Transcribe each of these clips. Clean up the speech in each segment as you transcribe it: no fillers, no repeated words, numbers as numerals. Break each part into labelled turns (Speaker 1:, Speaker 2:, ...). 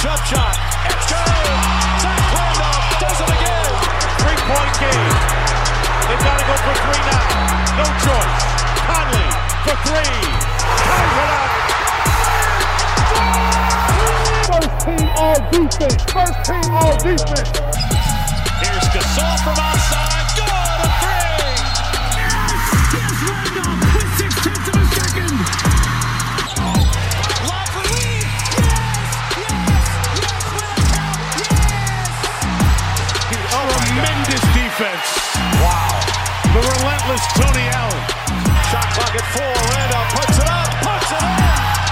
Speaker 1: jump shot. It's good. Zach Randolph does it again.
Speaker 2: 3-point game. They've got to go for three now. No choice. Conley for three. Ties it up.
Speaker 3: First team all defense. First team all defense.
Speaker 1: Here's Gasol from outside. Good, a three.
Speaker 4: Yes, Randolph with 6/10 of a second.
Speaker 1: Lob for Lee. Yes, with a count. Yes.
Speaker 2: Tremendous defense. Wow. The relentless Tony Allen.
Speaker 1: Shot clock at 4. Randolph puts it up. Puts it in.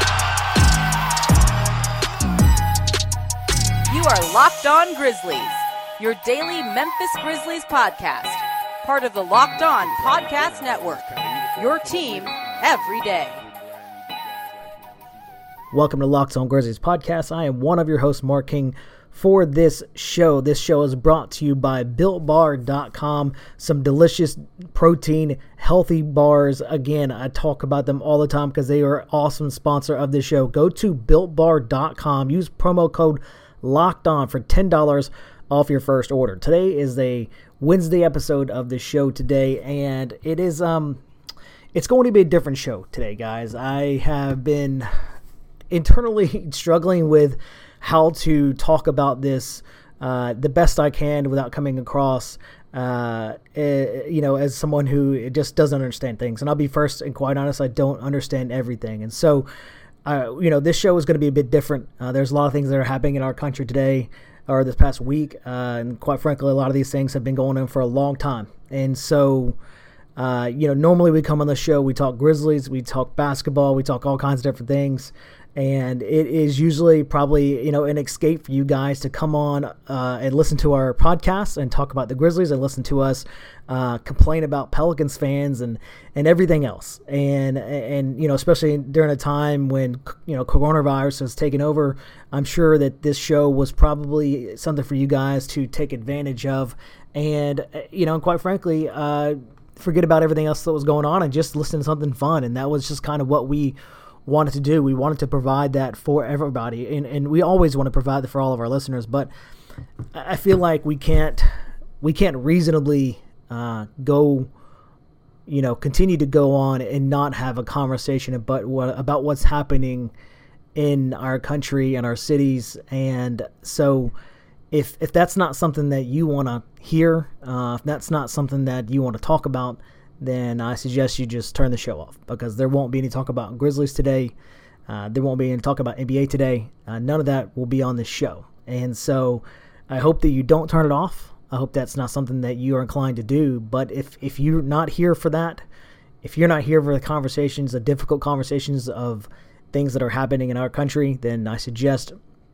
Speaker 5: You are Locked On Grizzlies, your daily Memphis Grizzlies podcast, part of the Locked On Podcast Network, your team every day.
Speaker 6: Welcome to Locked On Grizzlies podcast. I am one of your hosts, Mark King, for this show. This show is brought to you by BuiltBar.com. Some delicious protein, healthy bars. Again, I talk about them all the time because they are an awesome sponsor of the show. Go to BuiltBar.com. Use promo code Locked On for $10 off your first order. Today is a Wednesday episode of the show today, and it is it's going to be a different show today, guys. I have been internally struggling with how to talk about this the best I can without coming across as someone who just doesn't understand things. And I'll be first and quite honest, I don't understand everything. And so this show is going to be a bit different. There's a lot of things that are happening in our country today or this past week. And quite frankly, a lot of these things have been going on for a long time. And so, normally we come on the show, we talk Grizzlies, we talk basketball, we talk all kinds of different things. And it is usually probably, an escape for you guys to come on and listen to our podcast and talk about the Grizzlies and listen to us complain about Pelicans fans and everything else. And especially during a time when, coronavirus has taken over, I'm sure that this show was probably something for you guys to take advantage of. And, quite frankly, forget about everything else that was going on and just listen to something fun. And that was just kind of what we wanted to do. We wanted to provide that for everybody, and we always want to provide that for all of our listeners, but I feel like we can't reasonably continue to go on and not have a conversation about what's happening in our country and our cities. And so if that's not something that you want to hear, if that's not something that you want to talk about, then I suggest you just turn the show off, because there won't be any talk about Grizzlies today. There won't be any talk about NBA today. None of that will be on this show. And so I hope that you don't turn it off. I hope that's not something that you are inclined to do. But if you're not here for that, if you're not here for the conversations, the difficult conversations of things that are happening in our country, then I suggest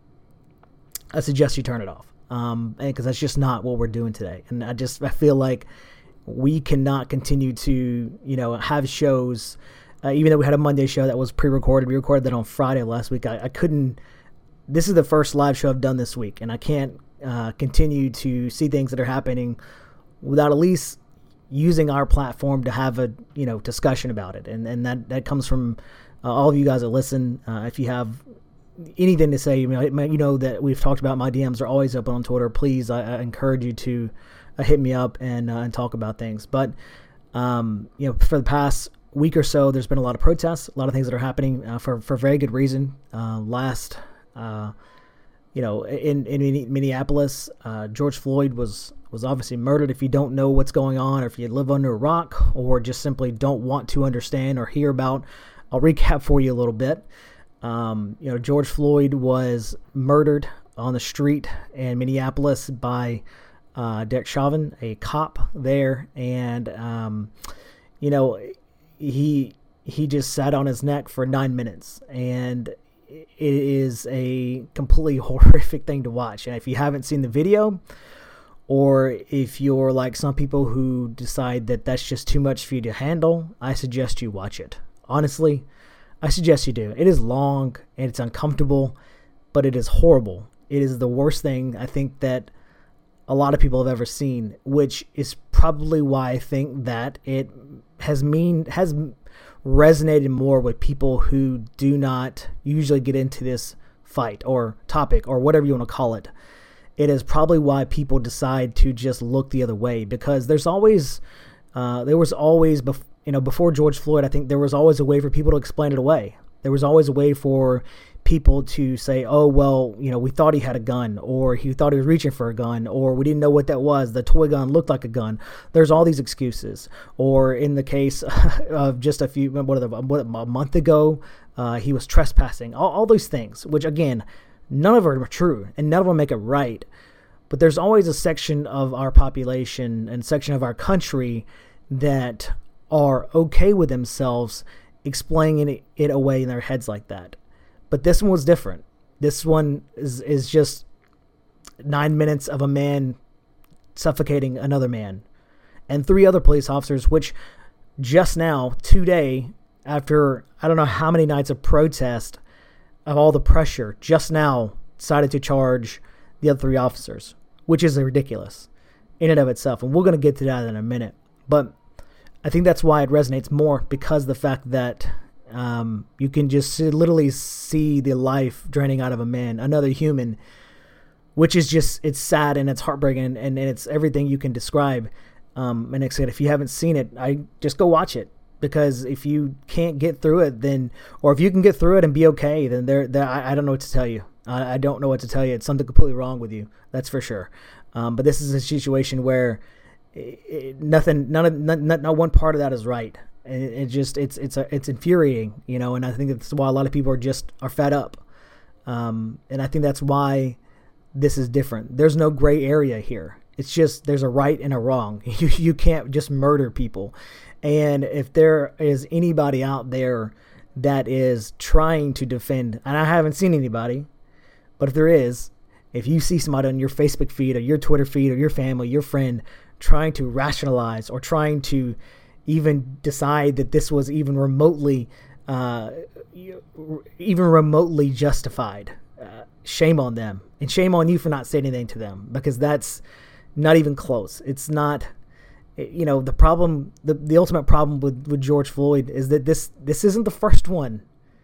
Speaker 6: you turn it off. Because that's just not what we're doing today. And I feel like we cannot continue to, have shows, even though we had a Monday show that was pre-recorded. We recorded that on Friday last week. I couldn't, this is the first live show I've done this week, and I can't continue to see things that are happening without at least using our platform to have a, discussion about it. And that comes from all of you guys that listen. If you have anything to say, that we've talked about, my DMs are always open on Twitter. Please, I encourage you to hit me up and talk about things. But, for the past week or so, there's been a lot of protests, a lot of things that are happening for very good reason. In Minneapolis, George Floyd was obviously murdered. If you don't know what's going on, or if you live under a rock, or just simply don't want to understand or hear about, I'll recap for you a little bit. George Floyd was murdered on the street in Minneapolis by Derek Chauvin, a cop there, and he just sat on his neck for 9 minutes, and it is a completely horrific thing to watch. And if you haven't seen the video, or if you're like some people who decide that that's just too much for you to handle, I suggest you watch it. Honestly, I suggest you do. It is long and it's uncomfortable, but it is horrible. It is the worst thing I think that a lot of people have ever seen, which is probably why I think that it has resonated more with people who do not usually get into this fight or topic or whatever you want to call it, it is probably why people decide to just look the other way, because there was always, before George Floyd, I think there was always a way for people to explain it away. There was always a way for people to say, oh, well, we thought he had a gun, or he thought he was reaching for a gun, or we didn't know what that was. The toy gun looked like a gun. There's all these excuses. Or in the case of just a month ago, he was trespassing. All those things, which again, none of them are true and none of them make it right. But there's always a section of our population and section of our country that are okay with themselves explaining it away in their heads like that. But this one was different. This one is just 9 minutes of a man suffocating another man and 3 other police officers, which just now, today, after I don't know how many nights of protest, of all the pressure, just now decided to charge the other 3 officers, which is ridiculous in and of itself. And we're going to get to that in a minute. But I think that's why it resonates more, because the fact that you can just literally see the life draining out of a man, another human, which is just, it's sad and it's heartbreaking and it's everything you can describe. And like I said, if you haven't seen it, I just go watch it, because if you can't get through it, then, or if you can get through it and be okay, then I don't know what to tell you. I don't know what to tell you. It's something completely wrong with you. That's for sure. But this is a situation where not one part of that is right. It's infuriating, and I think that's why a lot of people are fed up. And I think that's why this is different. There's no gray area here. It's just, there's a right and a wrong. You can't just murder people. And if there is anybody out there that is trying to defend, and I haven't seen anybody, but if there is, if you see somebody on your Facebook feed or your Twitter feed or your family, your friend trying to rationalize or trying to even decide that this was even remotely justified, shame on them, and shame on you for not saying anything to them, because that's not even close. It's not, the problem, the ultimate problem with George Floyd is that this isn't the first one.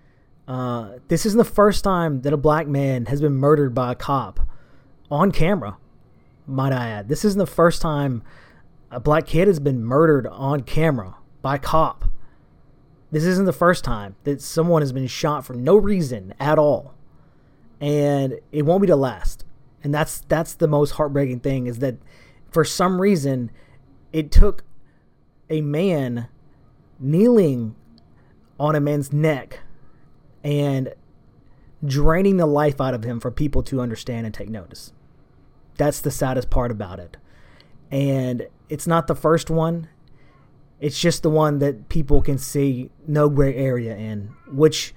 Speaker 6: This isn't the first time that a black man has been murdered by a cop on camera, might I add. This isn't the first time a black kid has been murdered on camera by a cop. This isn't the first time that someone has been shot for no reason at all. And it won't be the last. And that's the most heartbreaking thing, is that for some reason it took a man kneeling on a man's neck and draining the life out of him for people to understand and take notice. That's the saddest part about it. And it's not the first one. It's just the one that people can see no gray area in, which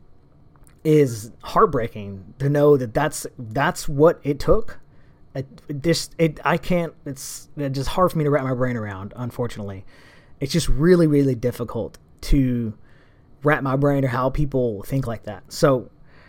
Speaker 6: is heartbreaking to know that that's what it took. It's just hard for me to wrap my brain around, unfortunately. It's just really, really difficult to wrap my brain or how people think like that. So,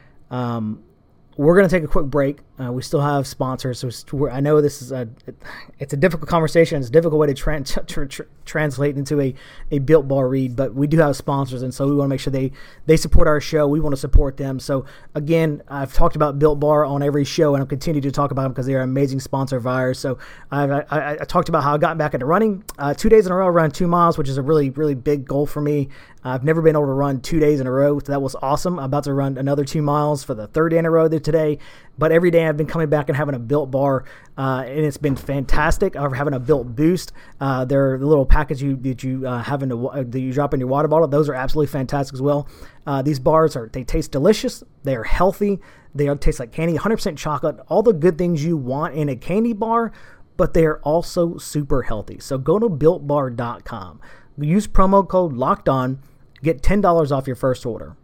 Speaker 6: we're going to take a quick break. We still have sponsors. So I know this is it's a difficult conversation. It's a difficult way to translate into a Built Bar read, but we do have sponsors, and so we want to make sure they support our show. We want to support them. So again, I've talked about Built Bar on every show, and I'll continue to talk about them because they are an amazing sponsor of ours. So I talked about how I got back into running 2 days in a row, around 2 miles, which is a really, really big goal for me. I've never been able to run 2 days in a row. So that was awesome. I'm about to run another 2 miles for the third day in a row today. But every day I've been coming back and having a Built Bar, and it's been fantastic. I'm having a Built Boost. They're the little package that you drop in your water bottle. Those are absolutely fantastic as well. These bars they taste delicious. They are healthy. They taste like candy, 100% chocolate, all the good things you want in a candy bar, but they are also super healthy. So go to BuiltBar.com. Use promo code LOCKEDON. Get $10 off your first order.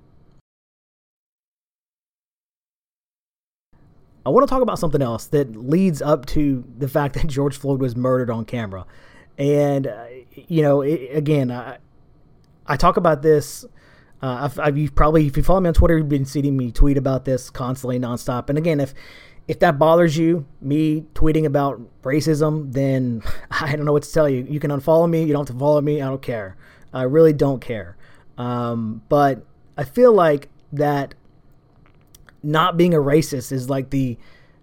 Speaker 6: I want to talk about something else that leads up to the fact that George Floyd was murdered on camera. And, I talk about this. If you follow me on Twitter, you've been seeing me tweet about this constantly, nonstop. And again, if that bothers you, me tweeting about racism, then I don't know what to tell you. You can unfollow me. You don't have to follow me. I don't care. I really don't care. But I feel like that not being a racist is like the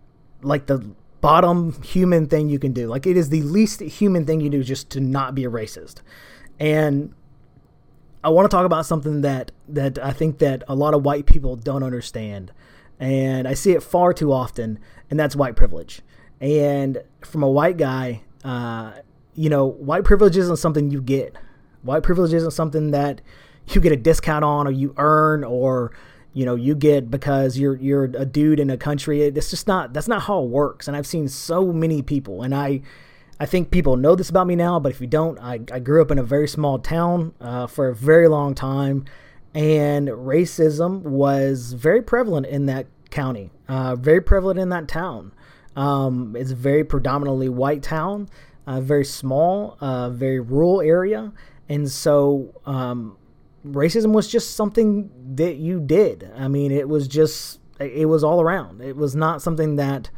Speaker 6: bottom human thing you can do. Like, it is the least human thing you do, just to not be a racist. And I want to talk about something that I think that a lot of white people don't understand, and I see it far too often, and that's white privilege. And from a white guy, white privilege isn't something you get. White privilege isn't something that you get a discount on, or you earn, or you get because you're a dude in a country. It's just not. That's not how it works. And I've seen so many people, and I think people know this about me now, but if you don't, I grew up in a very small town for a very long time, and racism was very prevalent in that county, very prevalent in that town. It's a very predominantly white town, very small, very rural area, and so racism was just something that you did. I mean, it was all around. It was not something that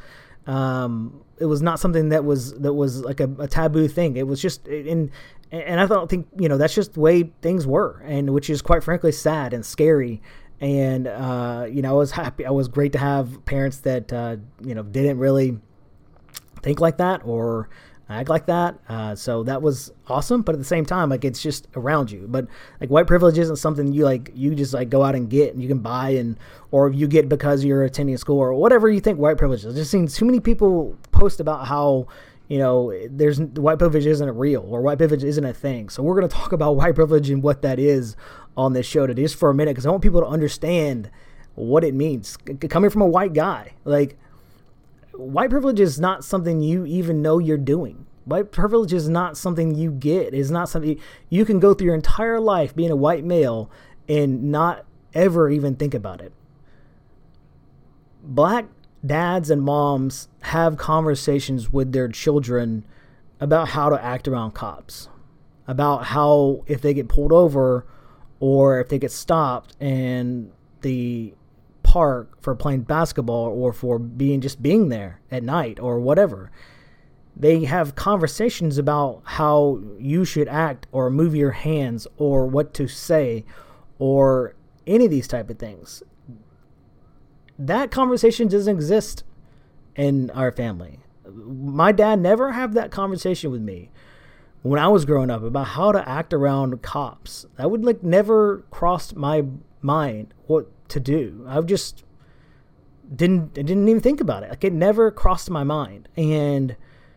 Speaker 6: was like a taboo thing. It was just, and I don't think, that's just the way things were, and which is quite frankly sad and scary. And, I was happy. I was great to have parents that, didn't really think like that or act like that. So that was awesome. But at the same time, like, it's just around you. But like, white privilege isn't something you just like go out and get and you can buy, or you get because you're attending school or whatever you think white privilege is. I've just seen too many people post about how, white privilege isn't real, or white privilege isn't a thing. So we're going to talk about white privilege and what that is on this show today, just for a minute, because I want people to understand what it means. Coming from a white guy, like, white privilege is not something you even know you're doing. White privilege is not something you get. It's not something you can go through your entire life being a white male and not ever even think about it. Black dads and moms have conversations with their children about how to act around cops, about how, if they get pulled over or if they get stopped in the park for playing basketball or for being there at night or whatever, they have conversations about how you should act or move your hands or what to say or any of these type of things. That conversation doesn't exist in our family. My dad never had that conversation with me when I was growing up about how to act around cops. That would never crossed my mind what to do. I just didn't even think about it. Like, it never crossed my mind. And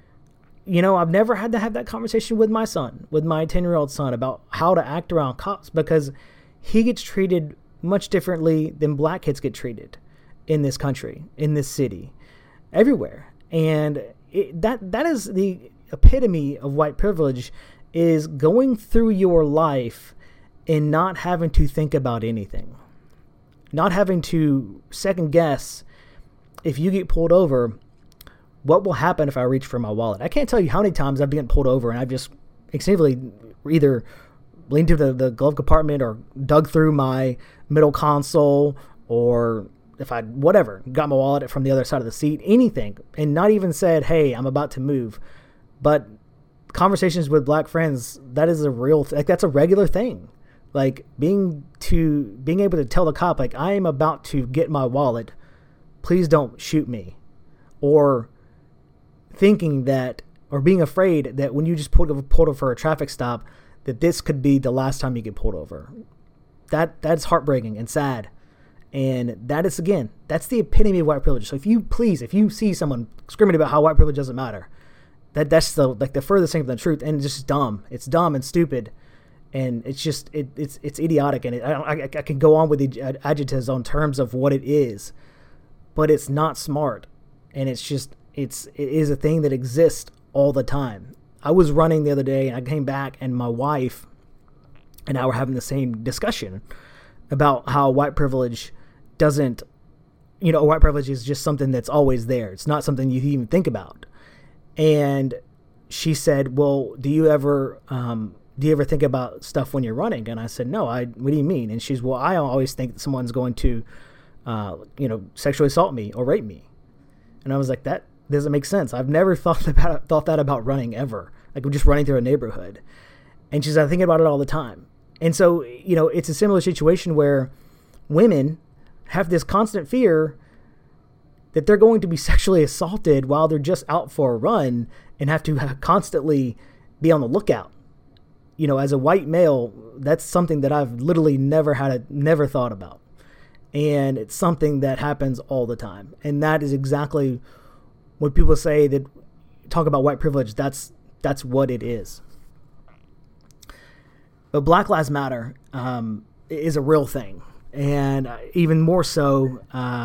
Speaker 6: I've never had to have that conversation with my son, with my 10-year-old son, about how to act around cops, because he gets treated much differently than black kids get treated in this country, in this city, everywhere. And that is the epitome of white privilege, is going through your life and not having to think about anything, not having to second guess if you get pulled over, what will happen if I reach for my wallet? I can't tell you how many times I've been pulled over and I've just extensively either leaned to the glove compartment or dug through my middle console, or if I got my wallet from the other side of the seat, anything, and not even said, hey, I'm about to move. But conversations with black friends, that is a real that's a regular thing. Like, being able to tell the cop, like, I am about to get my wallet, please don't shoot me. Or thinking that, or being afraid that when you just pulled over for a traffic stop, that this could be the last time you get pulled over. That's heartbreaking and sad. And that is, again, that's the epitome of white privilege. So if you see someone screaming about how white privilege doesn't matter, that's the furthest thing from the truth. And it's just dumb. It's dumb and stupid. And it's just, it's idiotic. And I can go on with the adjectives on terms of what it is, but it's not smart. And it's just, it is a thing that exists all the time. I was running the other day and I came back and my wife and I were having the same discussion about how white privilege doesn't, white privilege is just something that's always there. It's not something you even think about. And she said, well, do you ever think about stuff when you're running? And I said, no, what do you mean? And she's, well, I always think that someone's going to, sexually assault me or rape me. And I was like, that doesn't make sense. I've never thought that about running ever. Like, we're just running through a neighborhood. And she's, I think about it all the time. And so, it's a similar situation where women have this constant fear that they're going to be sexually assaulted while they're just out for a run and have to constantly be on the lookout. You know, as a white male, that's something that I've literally never thought about. And it's something that happens all the time. And that is exactly when people say that, talk about white privilege, that's what it is. But Black Lives Matter is a real thing. And even more so,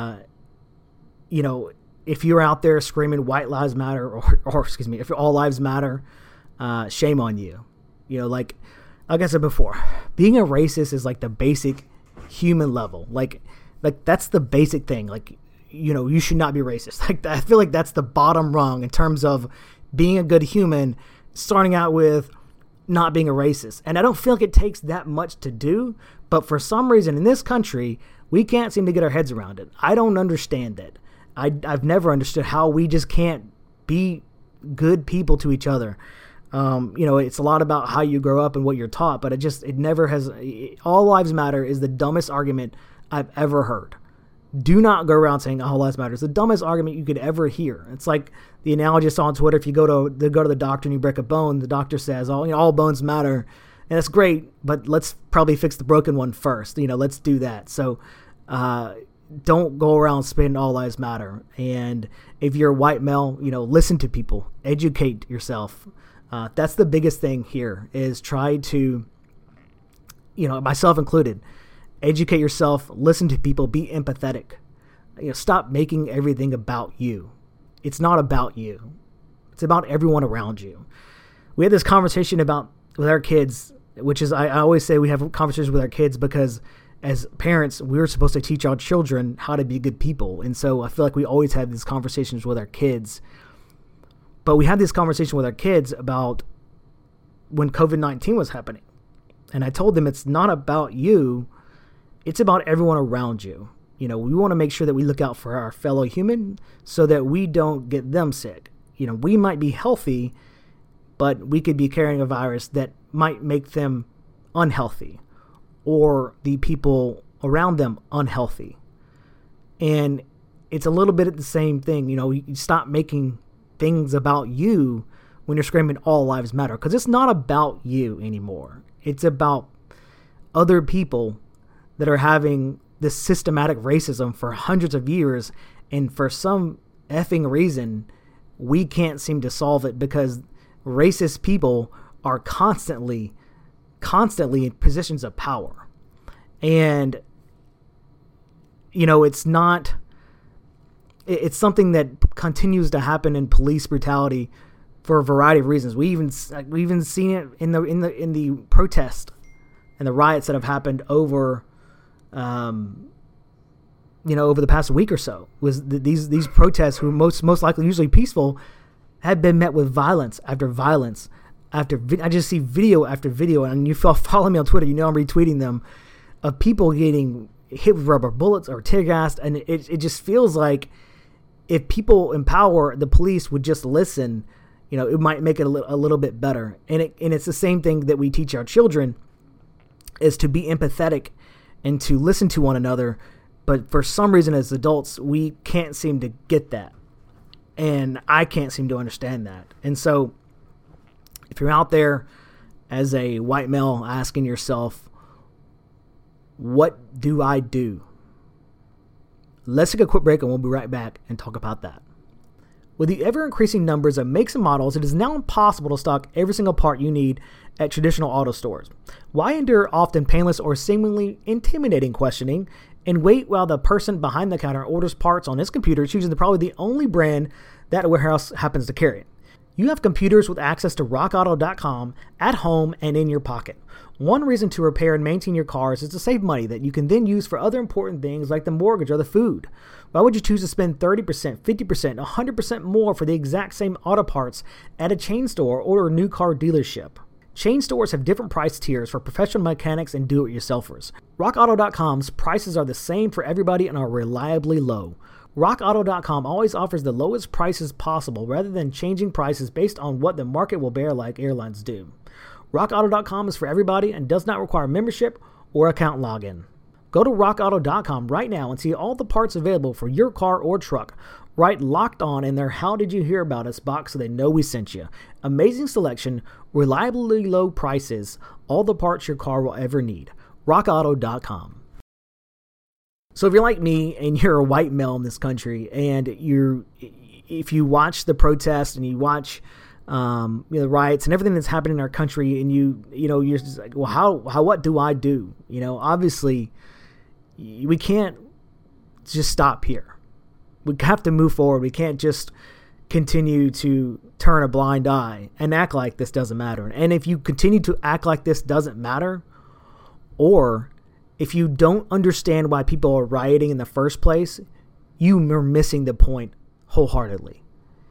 Speaker 6: you know, if you're out there screaming white lives matter, or excuse me, if all lives matter, shame on you. You know, like I said before, being a racist is like the basic human level. Like that's the basic thing. Like, you know, you should not be racist. Like, I feel like that's the bottom rung in terms of being a good human, starting out with not being a racist. And I don't feel like it takes that much to do, but for some reason in this country, we can't seem to get our heads around it. I don't understand it. I've never understood how we just can't be good people to each other. You know, it's a lot about how you grow up and what you're taught, but it never has. All lives matter is the dumbest argument I've ever heard. Do not go around saying all lives matter. It's the dumbest argument you could ever hear. It's like the analogy I saw on Twitter. If you go to the doctor and you break a bone, the doctor says, all bones matter. And that's great, but let's probably fix the broken one first. You know, let's do that. So, don't go around spitting all lives matter. And if you're a white male, you know, listen to people, educate yourself. That's the biggest thing here, is try to, you know, myself included, educate yourself, listen to people, be empathetic. You know, stop making everything about you. It's not about you. It's about everyone around you. We had this conversation with our kids, which is, I always say we have conversations with our kids because as parents, we're supposed to teach our children how to be good people. And so I feel like we always have these conversations with our kids. But we had this conversation with our kids about when COVID-19 was happening. And I told them it's not about you. It's about everyone around you. You know, we want to make sure that we look out for our fellow human so that we don't get them sick. You know, we might be healthy, but we could be carrying a virus that might make them unhealthy, or the people around them unhealthy. And it's a little bit of the same thing. You know, you stop making things about you when you're screaming all lives matter, because it's not about you anymore. It's about other people that are having this systematic racism for hundreds of years. And for some effing reason, we can't seem to solve it because racist people are constantly in positions of power. And, you know, it's something that continues to happen in police brutality for a variety of reasons. We even seen it in the protest and the riots that have happened over, over the past week or so. Was these protests, who most likely usually peaceful, had been met with violence after violence after. I just see video after video, and you follow me on Twitter, you know I'm retweeting them, of people getting hit with rubber bullets or tear gassed, and it just feels like if people in power, the police, would just listen, you know, it might make it a little bit better. And it's the same thing that we teach our children, is to be empathetic and to listen to one another. But for some reason, as adults, we can't seem to get that. And I can't seem to understand that. And so if you're out there as a white male asking yourself, what do I do? Let's take a quick break and we'll be right back and talk about that. With the ever-increasing numbers of makes and models, it is now impossible to stock every single part you need at traditional auto stores. Why endure often painless or seemingly intimidating questioning and wait while the person behind the counter orders parts on his computer, choosing probably the only brand that warehouse happens to carry it? You have computers with access to rockauto.com at home and in your pocket. One reason to repair and maintain your cars is to save money that you can then use for other important things like the mortgage or the food. Why would you choose to spend 30%, 50%, 100% more for the exact same auto parts at a chain store or a new car dealership? Chain stores have different price tiers for professional mechanics and do-it-yourselfers. RockAuto.com's prices are the same for everybody and are reliably low. RockAuto.com always offers the lowest prices possible rather than changing prices based on what the market will bear like airlines do. RockAuto.com is for everybody and does not require membership or account login. Go to rockauto.com right now and see all the parts available for your car or truck. Write Locked On in their How Did You Hear About Us box so they know we sent you. Amazing selection, reliably low prices, all the parts your car will ever need. rockauto.com. So if you're like me and you're a white male in this country and if you watch the protests and you watch the riots and everything that's happening in our country, and you're just like, well, what do I do? Obviously we can't just stop here. We have to move forward. We can't just continue to turn a blind eye and act like this doesn't matter. And if you continue to act like this doesn't matter, or if you don't understand why people are rioting in the first place, you are missing the point wholeheartedly.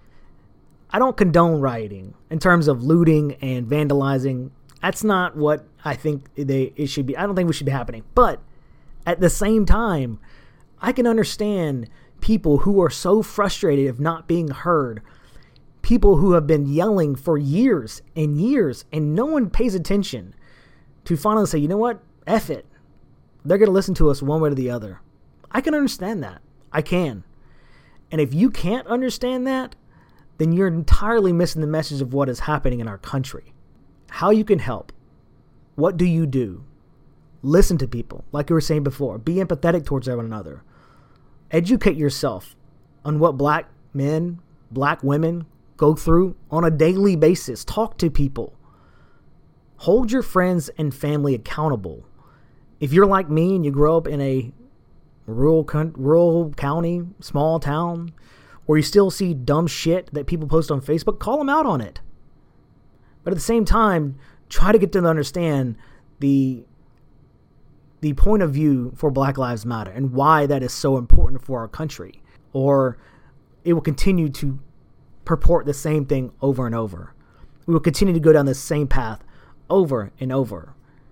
Speaker 6: I don't condone rioting in terms of looting and vandalizing. That's not what I think it should be. I don't think we should be happening. But at the same time, I can understand people who are so frustrated of not being heard. People who have been yelling for years and years and no one pays attention, to finally say, you know what? F it. They're going to listen to us one way or the other. I can understand that. I can. And if you can't understand that, then you're entirely missing the message of what is happening in our country. How you can help. What do you do? Listen to people, like you were saying before. Be empathetic towards one another. Educate yourself on what black men, black women go through on a daily basis. Talk to people. Hold your friends and family accountable. If you're like me and you grow up in a rural county, small town, where you still see dumb shit that people post on Facebook, call them out on it. But at the same time, try to get them to understand the point of view for Black Lives Matter and why that is so important for our country. Or it will continue to purport the same thing over and over. We will continue to go down the same path over and over.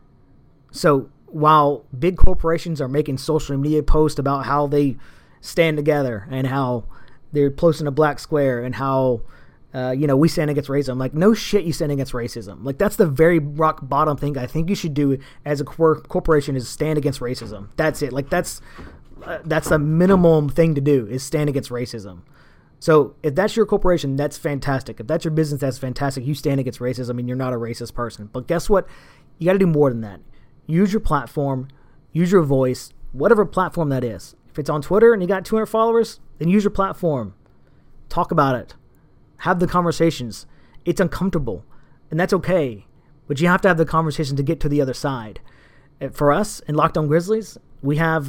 Speaker 6: So while big corporations are making social media posts about how they stand together and how they're posting a black square and how, we stand against racism. Like, no shit, you stand against racism. Like, that's the very rock bottom thing I think you should do as a corporation, is stand against racism. That's it. Like, that's the minimum thing to do, is stand against racism. So if that's your corporation, that's fantastic. If that's your business, that's fantastic. You stand against racism and you're not a racist person. But guess what? You got to do more than that. Use your platform, use your voice, whatever platform that is. If it's on Twitter and you got 200 followers, then use your platform. Talk about it. Have the conversations. It's uncomfortable, and that's okay. But you have to have the conversation to get to the other side. For us in Locked On Grizzlies, we have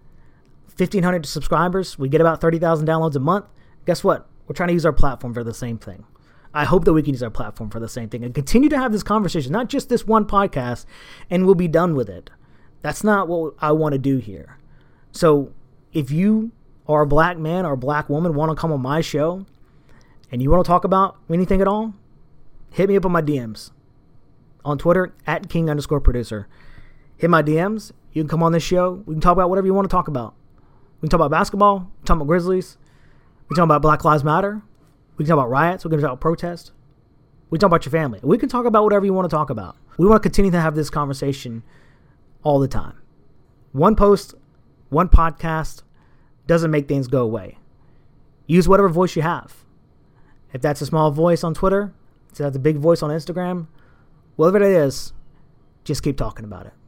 Speaker 6: 1,500 subscribers. We get about 30,000 downloads a month. Guess what? We're trying to use our platform for the same thing. I hope that we can use our platform for the same thing and continue to have this conversation, not just this one podcast, and we'll be done with it. That's not what I want to do here. So if you are a black man or a black woman, want to come on my show, and you want to talk about anything at all, hit me up on my DMs on Twitter at @King_producer. Hit my DMs. You can come on this show. We can talk about whatever you want to talk about. We can talk about basketball. We can talk about Grizzlies. We can talk about Black Lives Matter. We can talk about riots. We can talk about protests. We can talk about your family. We can talk about whatever you want to talk about. We want to continue to have this conversation all the time. One post, one podcast doesn't make things go away. Use whatever voice you have. If that's a small voice on Twitter, if that's a big voice on Instagram, whatever it is, just keep talking about it.